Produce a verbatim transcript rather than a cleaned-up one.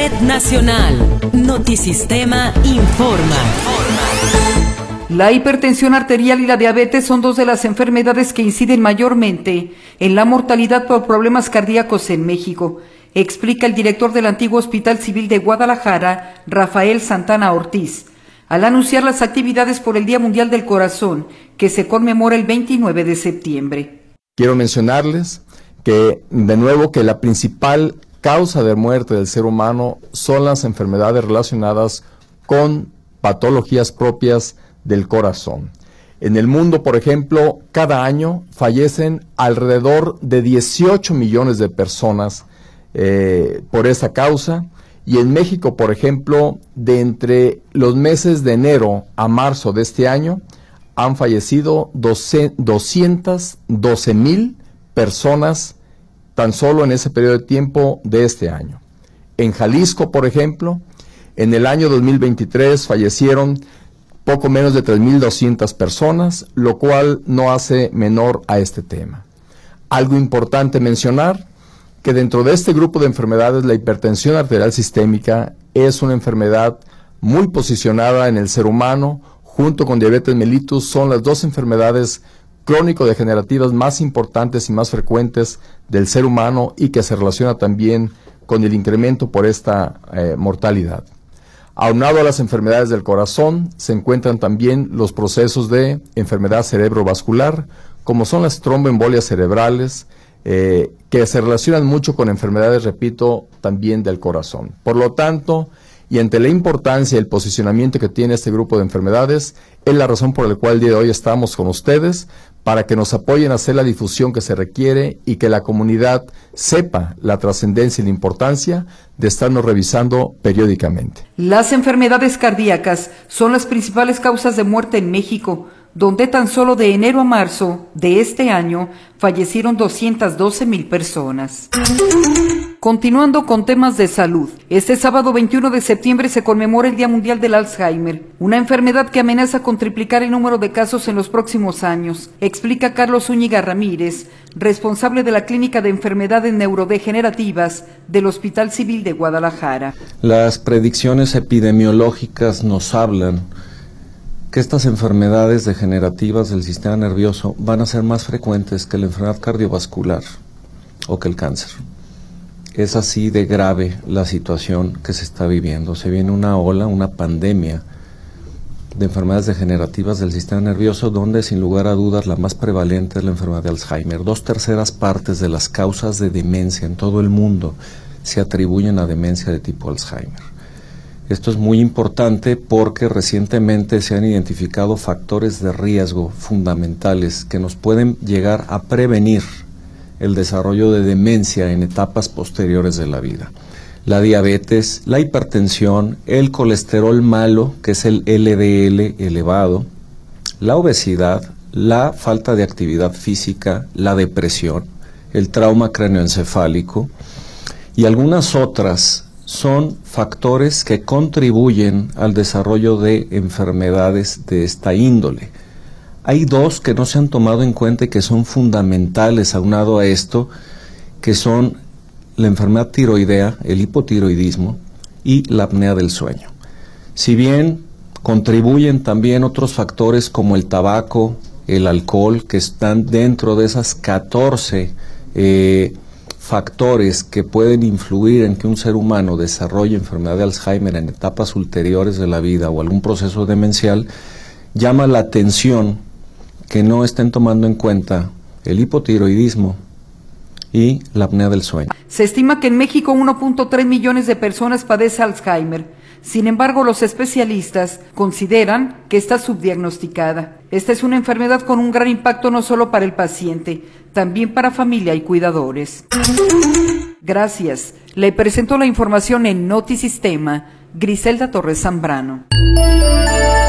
Red Nacional. Notisistema informa. La hipertensión arterial y la diabetes son dos de las enfermedades que inciden mayormente en la mortalidad por problemas cardíacos en México, explica el director del antiguo Hospital Civil de Guadalajara, Rafael Santana Ortiz, al anunciar las actividades por el Día Mundial del Corazón, que se conmemora el veintinueve de septiembre. Quiero mencionarles que, de nuevo, que la principal causa de muerte del ser humano son las enfermedades relacionadas con patologías propias del corazón. En el mundo, por ejemplo, cada año fallecen alrededor de dieciocho millones de personas eh, por esa causa, y en México, por ejemplo, de entre los meses de enero a marzo de este año, han fallecido doscientas doce mil personas tan solo en ese periodo de tiempo de este año. En Jalisco, por ejemplo, en el año dos mil veintitrés fallecieron poco menos de tres mil doscientas personas, lo cual no hace menor a este tema. Algo importante mencionar, que dentro de este grupo de enfermedades la hipertensión arterial sistémica es una enfermedad muy posicionada en el ser humano, junto con diabetes mellitus, son las dos enfermedades crónico-degenerativas más importantes y más frecuentes del ser humano y que se relaciona también con el incremento por esta eh, mortalidad. Aunado a las enfermedades del corazón, se encuentran también los procesos de enfermedad cerebrovascular, como son las tromboembolias cerebrales, eh, que se relacionan mucho con enfermedades, repito, también del corazón. Por lo tanto, y ante la importancia y el posicionamiento que tiene este grupo de enfermedades, es la razón por la cual el día de hoy estamos con ustedes, para que nos apoyen a hacer la difusión que se requiere y que la comunidad sepa la trascendencia y la importancia de estarnos revisando periódicamente. Las enfermedades cardíacas son las principales causas de muerte en México, donde tan solo de enero a marzo de este año fallecieron doscientas doce mil personas. Continuando con temas de salud, este sábado veintiuno de septiembre se conmemora el Día Mundial del Alzheimer, una enfermedad que amenaza con triplicar el número de casos en los próximos años, explica Carlos Zúñiga Ramírez, responsable de la Clínica de Enfermedades Neurodegenerativas del Hospital Civil de Guadalajara. Las predicciones epidemiológicas nos hablan que estas enfermedades degenerativas del sistema nervioso van a ser más frecuentes que la enfermedad cardiovascular o que el cáncer. Es así de grave la situación que se está viviendo. Se viene una ola, una pandemia de enfermedades degenerativas del sistema nervioso, donde sin lugar a dudas la más prevalente es la enfermedad de Alzheimer. Dos terceras partes de las causas de demencia en todo el mundo se atribuyen a demencia de tipo Alzheimer. Esto es muy importante porque recientemente se han identificado factores de riesgo fundamentales que nos pueden llegar a prevenir el desarrollo de demencia en etapas posteriores de la vida. La diabetes, la hipertensión, el colesterol malo, que es el L D L elevado, la obesidad, la falta de actividad física, la depresión, el trauma cráneoencefálico y algunas otras son factores que contribuyen al desarrollo de enfermedades de esta índole. Hay dos que no se han tomado en cuenta y que son fundamentales aunado a esto, que son la enfermedad tiroidea, el hipotiroidismo y la apnea del sueño. Si bien contribuyen también otros factores como el tabaco, el alcohol, que están dentro de esas catorce eh, factores que pueden influir en que un ser humano desarrolle enfermedad de Alzheimer en etapas ulteriores de la vida o algún proceso demencial, llama la atención que no estén tomando en cuenta el hipotiroidismo y la apnea del sueño. Se estima que en México uno punto tres millones de personas padecen Alzheimer. Sin embargo, los especialistas consideran que está subdiagnosticada. Esta es una enfermedad con un gran impacto no solo para el paciente, también para familia y cuidadores. Gracias. Le presento la información en Notisistema, Griselda Torres Zambrano.